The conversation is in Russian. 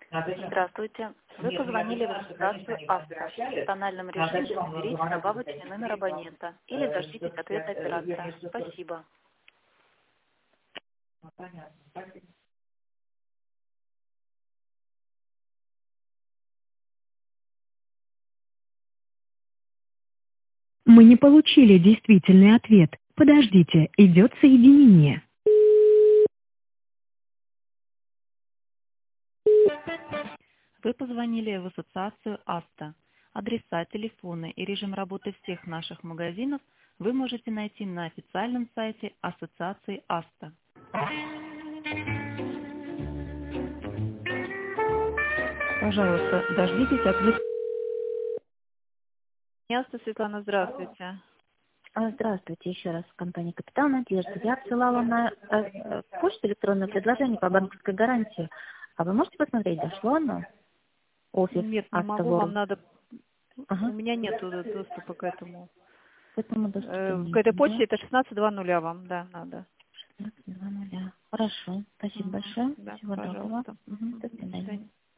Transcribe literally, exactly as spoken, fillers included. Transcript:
Здравствуйте. Вы позвонили в ассоциацию АСТА. В тональном режиме наберите добавочный номер абонента или дождитесь ответа оператора. Спасибо. Мы не получили действительный ответ. Подождите, идет соединение. Вы позвонили в ассоциацию АСТА. Адреса, телефоны и режим работы всех наших магазинов вы можете найти на официальном сайте ассоциации АСТА. Пожалуйста, дождитесь ответа. АСТА, Светлана, здравствуйте. А, Здравствуйте, еще раз, компания «Капитал Надежда». Я отсылала на э, э, почту электронное предложение по банковской гарантии. А вы можете посмотреть, дошло оно? Офис Нет, не могу, Автовору. вам надо... Ага. У меня нет доступа к этому. К этому доступа Э, нет, К этой да? почте это шестнадцать два нуля вам, да, надо. шестнадцать два нуля. Хорошо, спасибо Мгм. большое. Да, Всего доброго. пожалуйста. Мгм, Мгм. До До свидания. свидания.